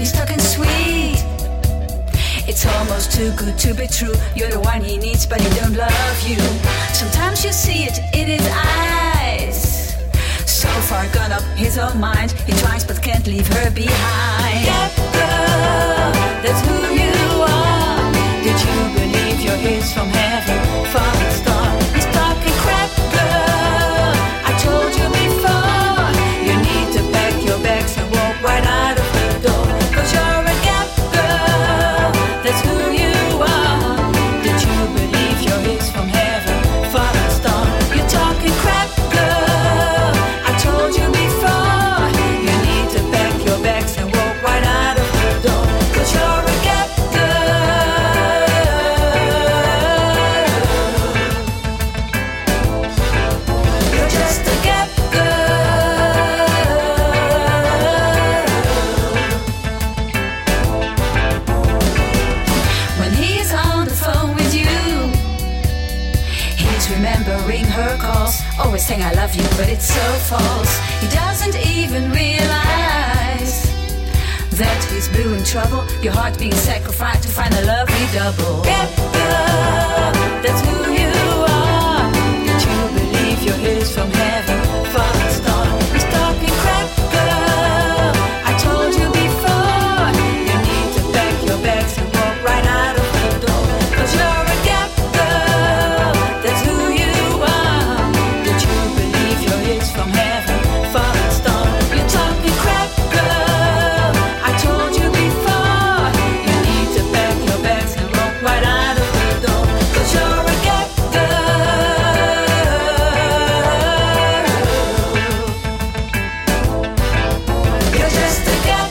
he's talking sweet. It's almost too good to be true. You're the one he needs, but he don't love you. Sometimes you see it in his eyes. So far gone up his own mind. He tries but can't leave her behind. Yeah, girl, that's who you are. Did you believe you're his from heaven, from the start? He's talking crap, girl. I told you before. You need to pack your bags and walk right out of the door. 'Cause you're a gap girl. That's who you are. Did you believe you're his from heaven, from the start? You're talking crap, girl. I told you before. You need to pack your bags and walk right out of the door. 'Cause you're a gap girl. You're just a gap girl. When he's on the phone with you, he's remembering her calls, always saying I love you, but it's so false. He doesn't even realize that he's blue in trouble. Your heart being sacrificed to find a lovely double. Gap girl, that's who you are. Did you believe you're his from heaven, from the start? He's talking crap, girl. I told you before. You need to pack your bags and walk right out of the door. 'Cause you're a gap girl. That's who you are. Did you believe you're his from heaven, from the start? You're talking crap, girl. I told you before. You need to pack your bags and walk right out of the door. 'Cause you're a gap girl. You're just a gap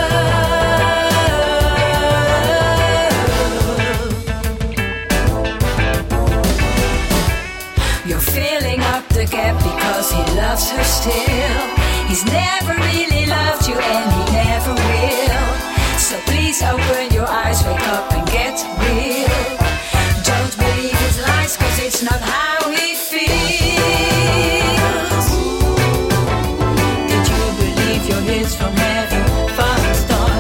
girl. You're filling up the gap because he loves her still. He's never really loved you and he never will. So please open your eyes, wake up and get real. Don't believe his lies, 'cause it's not how he feels. Did you believe you're his from heaven, from the start?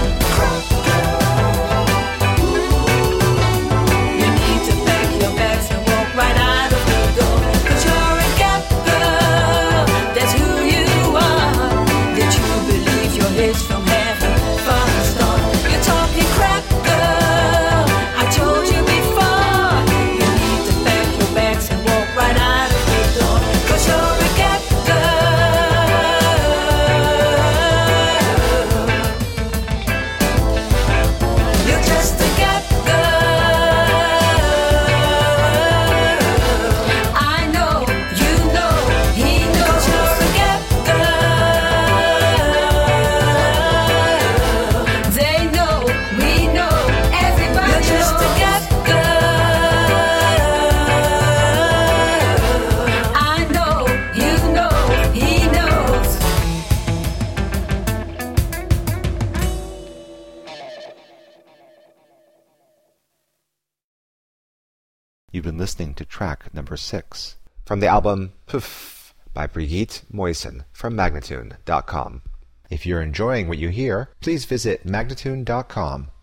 You need to pack your bags and walk right out of the door. 'Cause you're a gap girl. That's who you are. Did you believe you're his from heaven, from the start? You're talking crap, girl. I told you before. You need to pack your bags and walk right out of the door. 'Cause you're a gap girl. You're just a gap girl. I know, you know, he knows you're a gap girl. They know, we know, everybody knows. You're just a gap girl. I know, you know, he knows. You've been listening to track number 6 from the album Poof by Brigitte Moysen from Magnatune.com. If you're enjoying what you hear, please visit Magnatune.com